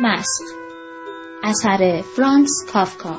مسخ، اثر فرانس کافکا.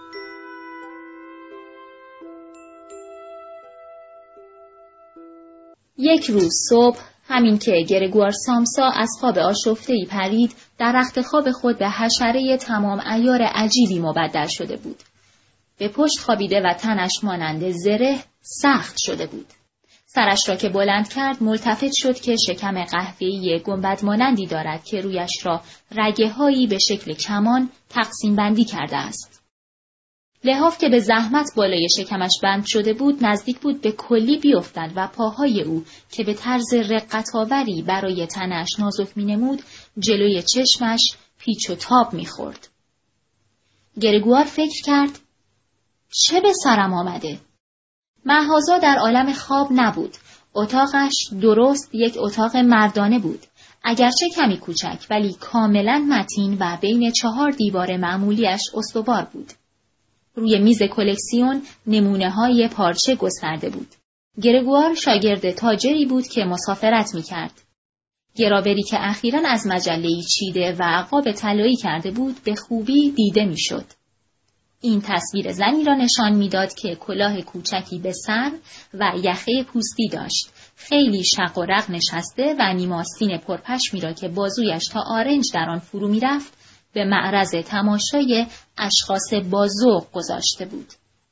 یک روز صبح، همین که گرگوار سامسا از خواب آشفته‌ای پرید، در رخت خواب خود به حشره تمام عیار عجیبی مبدل شده بود. به پشت خوابیده و تنش مانند زره سخت شده بود. سرش را که بلند کرد ملتفت شد که شکم قهوه‌ای گنبد مانندی دارد که رویش را رگه‌هایی به شکل کمان تقسیم بندی کرده است. لحاف که به زحمت بالای شکمش بند شده بود نزدیک بود به کلی بیفتند و پاهای او که به طرز رقت‌آوری برای تنش نازک می‌نمود جلوی چشمش پیچ و تاب می‌خورد. گرگوار فکر کرد چه به سرم آمده؟ مهازا در عالم خواب نبود. اتاقش درست یک اتاق مردانه بود. اگرچه کمی کوچک ولی کاملا متین و بین 4 دیوار معمولیش استوار بود. روی میز کلکسیون نمونه‌های پارچه گسترده بود. گرگوار شاگرد تاجری بود که مسافرت می‌کرد. گراوری که اخیراً از مجله‌ای چیده و قاب طلایی کرده بود به خوبی دیده می‌شد. این تصویر زنی را نشان می‌داد که کلاه کوچکی به سر و یخه پوستی داشت. خیلی شق و رق نشسته و نیماستین پرپشمی را که بازویش تا آرنج در آن فرو می‌رفت به معرض تماشای اشخاص با ذوق گذاشته بود.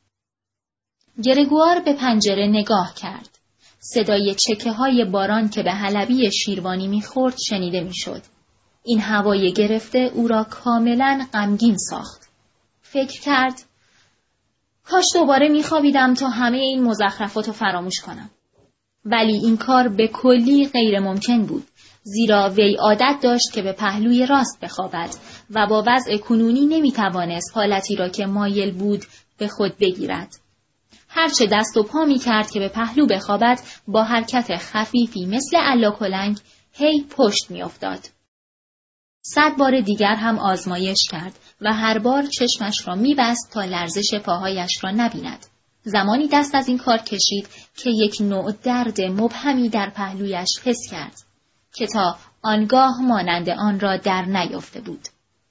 گرگوار به پنجره نگاه کرد. صدای چکه‌های باران که به حلبی شیروانی می‌خورد شنیده می‌شد. این هوای گرفته او را کاملاً غمگین ساخت. فکر کرد کاش دوباره می‌خوابیدم تا همه این مزخرفات رو فراموش کنم. ولی این کار به کلی غیر ممکن بود. زیرا وی عادت داشت که به پهلوی راست بخوابد و با وضع کنونی نمی‌توانست حالتی را که مایل بود به خود بگیرد. هرچه دست و پا می‌کرد که به پهلو بخوابد با حرکت خفیفی مثل الاکلنگ هی پشت می‌افتاد. 100 بار دیگر هم آزمایش کرد و هر بار چشمش را می‌بست تا لرزش پاهایش را نبیند. زمانی دست از این کار کشید که یک نوع درد مبهمی در پهلویش حس کرد که تا آنگاه مانند آن را در نیافته بود.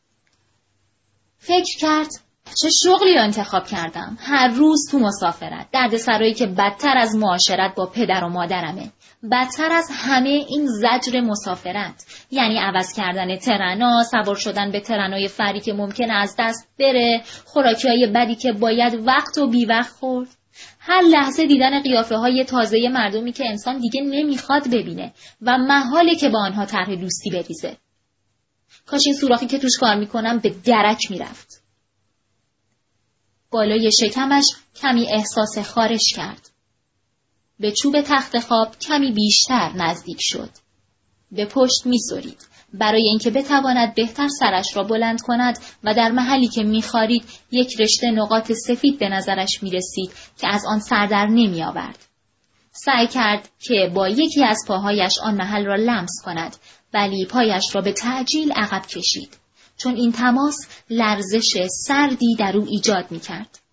فکر کرد چه شغلی را انتخاب کردم. هر روز تو مسافرت، دردسرایی که بدتر از معاشرت با پدر و مادرمه. بدتر از همه این زجر مسافرت، یعنی عوض کردن ترنا، سوار شدن به ترنای فری که ممکنه از دست بره، خوراکی‌های بدی که باید وقت و بی وقت خورد. هر لحظه دیدن قیافه‌های تازه مردمی که انسان دیگه نمیخواد ببینه و محاله که با آنها طرح دوستی بریزه. کاش این سوراخی که توش کار میکنم به درک میرفت. بالای شکمش کمی احساس خارش کرد. به چوب تخت خواب کمی بیشتر نزدیک شد. به پشت می‌سرید برای اینکه بتواند بهتر سرش را بلند کند و در محلی که می‌خارید یک رشته نقاط سفید به نظرش می‌رسید که از آن سر در نمی‌آورد. سعی کرد که با یکی از پاهایش آن محل را لمس کند ولی پایش را به تعجیل عقب کشید چون این تماس لرزش سردی در او ایجاد می‌کرد.